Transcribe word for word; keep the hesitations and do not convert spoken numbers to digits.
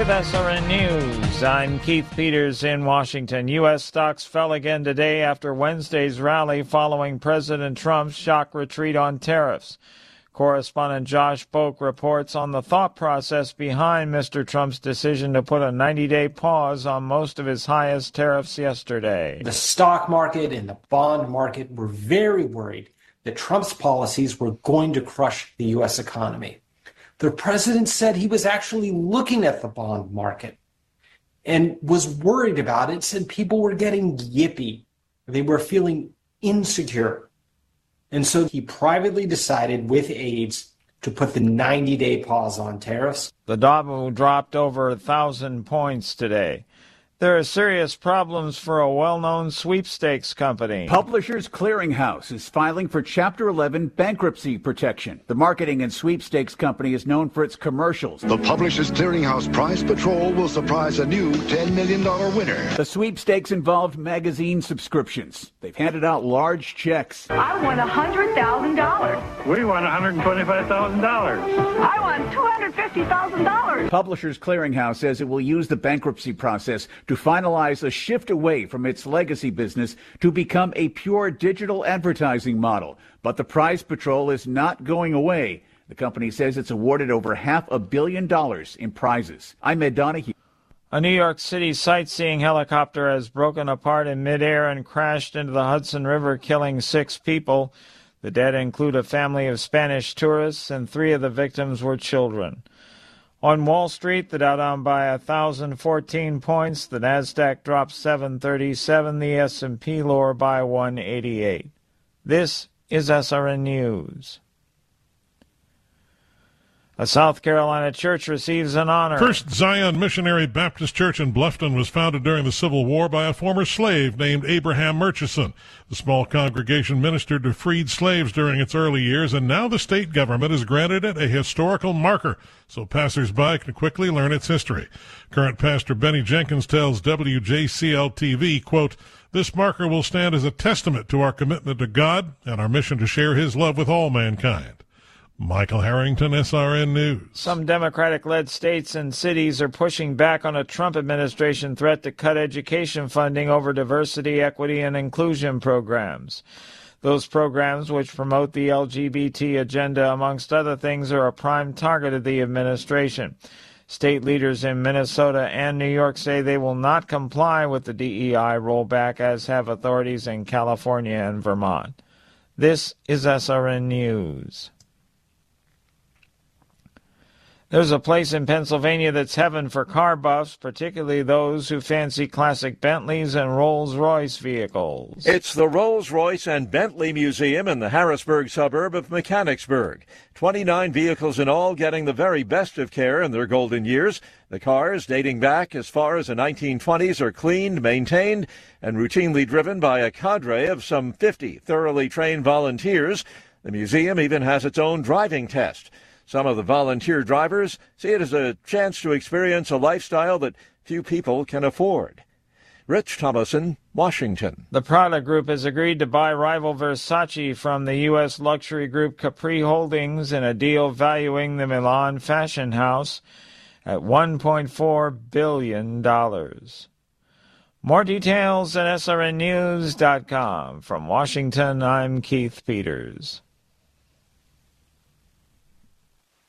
with S R N News. I'm Keith Peters in Washington. U S stocks fell again today after Wednesday's rally following President Trump's shock retreat on tariffs. Correspondent Josh Boak reports on the thought process behind Mister Trump's decision to put a ninety-day pause on most of his highest tariffs yesterday. The stock market and the bond market were very worried that Trump's policies were going to crush the U S economy. The president said he was actually looking at the bond market and was worried about it, said people were getting yippy. They were feeling insecure. And so he privately decided with aides to put the ninety-day pause on tariffs. The Dow dropped over a thousand points today. There are serious problems for a well-known sweepstakes company. Publishers Clearing House is filing for Chapter eleven bankruptcy protection. The marketing and sweepstakes company is known for its commercials. The Publishers Clearing House Prize Patrol will surprise a new ten million dollars winner. The sweepstakes involved magazine subscriptions. They've handed out large checks. I won one hundred thousand dollars. We won one hundred twenty-five thousand dollars. I won two hundred fifty thousand dollars. Publishers Clearing House says it will use the bankruptcy process to finalize a shift away from its legacy business to become a pure digital advertising model. But the prize patrol is not going away. The company says it's awarded over half a billion dollars in prizes. I'm Ed Donahue. A New York City sightseeing helicopter has broken apart in midair and crashed into the Hudson River, killing six people. The dead include a family of Spanish tourists, and three of the victims were children. On Wall Street, the Dow down by one thousand fourteen points, the Nasdaq dropped seven thirty-seven, the S and P lower by one eighty-eight. This is S R N News. A South Carolina church receives an honor. First Zion Missionary Baptist Church in Bluffton was founded during the Civil War by a former slave named Abraham Murchison. The small congregation ministered to freed slaves during its early years, and now the state government has granted it a historical marker so passersby can quickly learn its history. Current pastor Benny Jenkins tells W J C L T V, quote, "This marker will stand as a testament to our commitment to God and our mission to share his love with all mankind." Michael Harrington, S R N News. Some Democratic-led states and cities are pushing back on a Trump administration threat to cut education funding over diversity, equity, and inclusion programs. Those programs, which promote the L G B T agenda, amongst other things, are a prime target of the administration. State leaders in Minnesota and New York say they will not comply with the D E I rollback, as have authorities in California and Vermont. This is S R N News. There's a place in Pennsylvania that's heaven for car buffs, particularly those who fancy classic Bentleys and Rolls-Royce vehicles. It's the Rolls-Royce and Bentley Museum in the Harrisburg suburb of Mechanicsburg. twenty-nine vehicles in all, getting the very best of care in their golden years. The cars, dating back as far as the nineteen twenties, are cleaned, maintained, and routinely driven by a cadre of some fifty thoroughly trained volunteers. The museum even has its own driving test. Some of the volunteer drivers see it as a chance to experience a lifestyle that few people can afford. Rich Thomason, Washington. The Prada Group has agreed to buy rival Versace from the U S luxury group Capri Holdings in a deal valuing the Milan fashion house at one point four billion dollars. More details at S R N news dot com. From Washington, I'm Keith Peters.